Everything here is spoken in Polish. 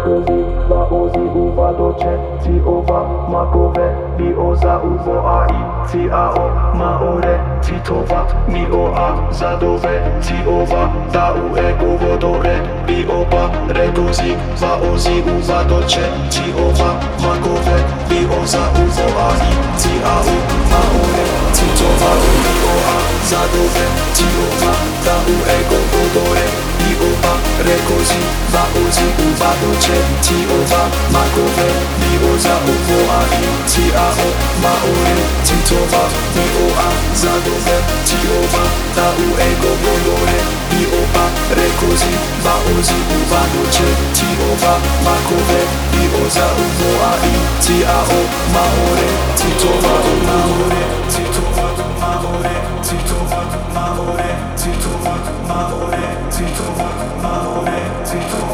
rekozi, va ozi, uva doce, ti ova, makove, bi oza, uvo ai, ti ao, maore, ti tova, mi oa, zadove, ti ova, da u ego vodore, bi oba, rekozi, va ozi, uva doce, ti ova, makove, bi oza, uvo ai, ti ao, maore, ti tova, mi oa, zadove, ti ova, da u ego vodore, bi oba, rekozi, va ozi, uva doce, ti ova, makove, bi oza, uvo ai, ti ao, maore, ti tova, mi oa, zadove, ti ova, da u ego vodore, bi oba, rekozi, va ozi, uva doce, ti ova, makove, bi oza, uvo ai, ti ao, maore, ti tova, maore, ti tova, maore, ti tova, maore, ti tova, maore, ti tova, maore, ti tova.